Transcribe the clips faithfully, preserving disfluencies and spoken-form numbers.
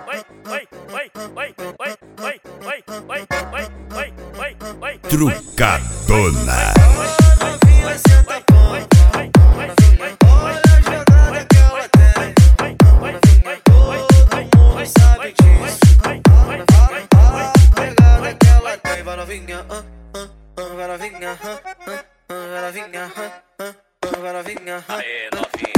Trucadona. Aê, novinha.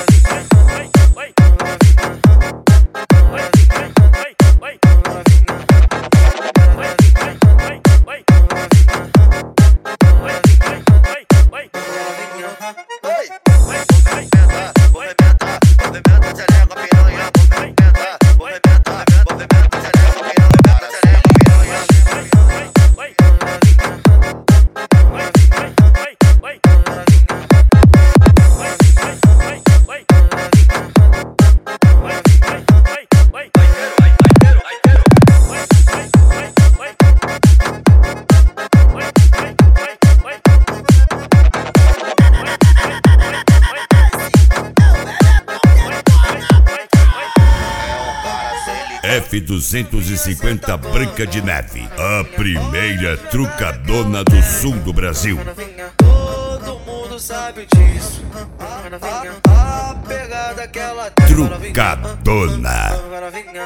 F duzentos e cinquenta Branca de Neve, a primeira trucadona do sul do Brasil. Todo mundo sabe disso. A, a pegada que ela tem. Trucadona.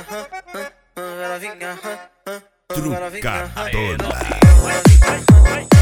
Trucadona. Trucadona.